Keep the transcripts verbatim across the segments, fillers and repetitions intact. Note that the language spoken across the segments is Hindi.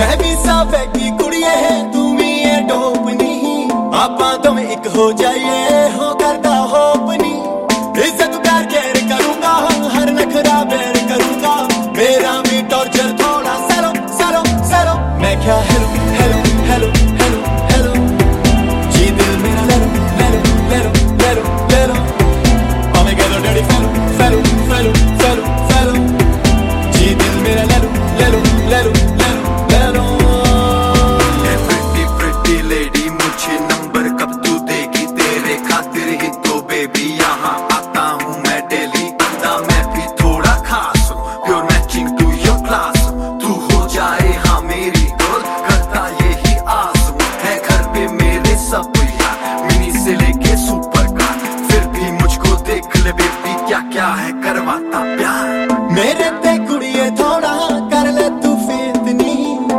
मैं भी साफेगी कुड़िए है तू भी ये डोपनी आपा तुम एक हो जाइए हो करता होपनी इज्जत प्यार केयर करूंगा हर नखरा बेर करूंगा मेरा भी टॉर्चर थोड़ा सरो सरो सरो मैं क्या hello hello hello hello hello जी दिल मेरा ले लो ले लो ले लो ले लो ले लो oh my god dirty fellow fellow fellow fellow fellow जी दिल मेरा ले लो ले लो ले लो ले लो ले लो hey pretty pretty lady मुझे नंबर कब तू देगी तेरे खातिर ही तो बेबी यहाँ आता हूँ मैं डेली आता मैं भी थोड़ा खास हूँ pure matching to your class तू हो जाए हाँ मेरी गर्ल करता यही आस हूँ है घर पे मेरे सब यार मिनी से लेके सुपर कार फिर भी मुझको देख ले बेबी क्या क्या है करवाता प्यार मेरे ते कुड़िए थोड़ा कर ले तू फितनी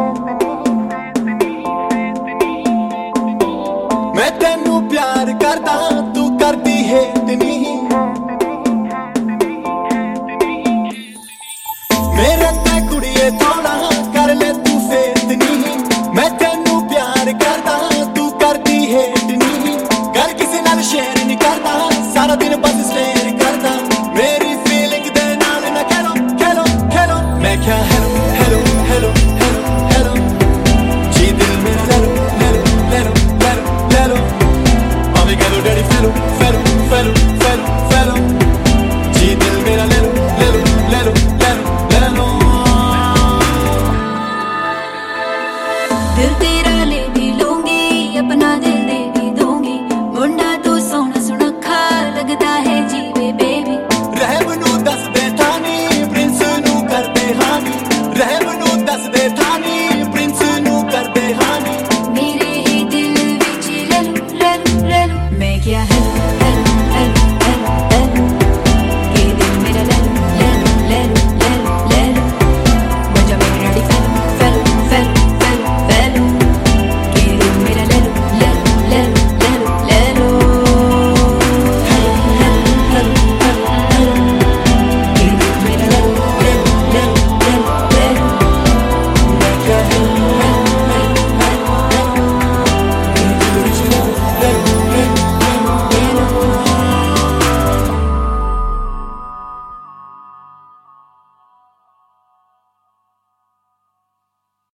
मैं तेनू प्यार करदा तू करदी है इतनी मेरे ते कुड़िए थोड़ा कर ले तू फितनी मैं तेनू प्यार करदा तू करदी है इतनी घर किसी नाल शेयर नहीं करदा सारा दिन बस स्टेयर करदा मेरी फीलिंग दे नाल ना खेलो खेलो खेलो मैं क्या hello hello hello hello hello जी दिल मेरा ले लो ले लो ले लो ले लो ले लो oh my god dirty fellow fellow fellow fellow fellow जी दिल मेरा ले लो ले लो ले लो ले लो ले लो दिल तेरा ले भी लूंगी अपना दिल दे भी दूंगी मुंडा तू सोना सुनखा लगता है जीवे बेबी रहम नू दस दे थानी प्रिंस नू करते हानी रहम नू दस दे थानी